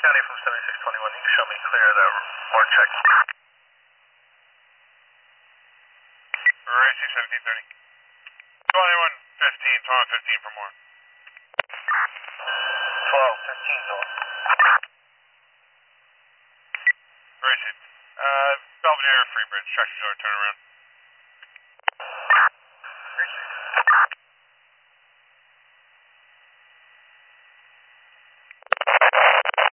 County from 7621. You can show me clear the board check. RAC 1730. 2115, 2115 for more. 1215 door. RAC. Belvedere, Freebridge, tractor trailer turnaround.